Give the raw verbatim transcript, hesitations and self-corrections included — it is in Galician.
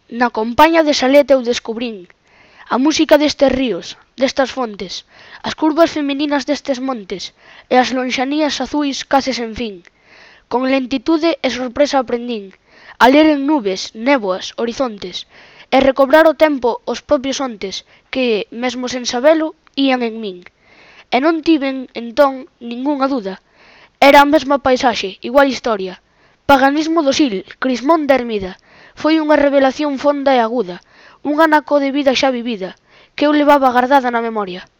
Na compaña de Saleta eu descubrín a música destes ríos, destas fontes, as curvas femininas destes montes e as lonxanías azuis case sen fin. Con lentitude e sorpresa aprendín a ler en nubes, néboas, horizontes, e recobrar o tempo os propios ontes que, mesmo sen sabelo, ían en min. E non tiven, entón, ningunha duda. Era a mesma paisaxe, igual historia. Paganismo do Sil, Crismón da Ermida. Foi unha revelación fonda e aguda, un anaco de vida xa vivida, que eu levaba gardada na memoria.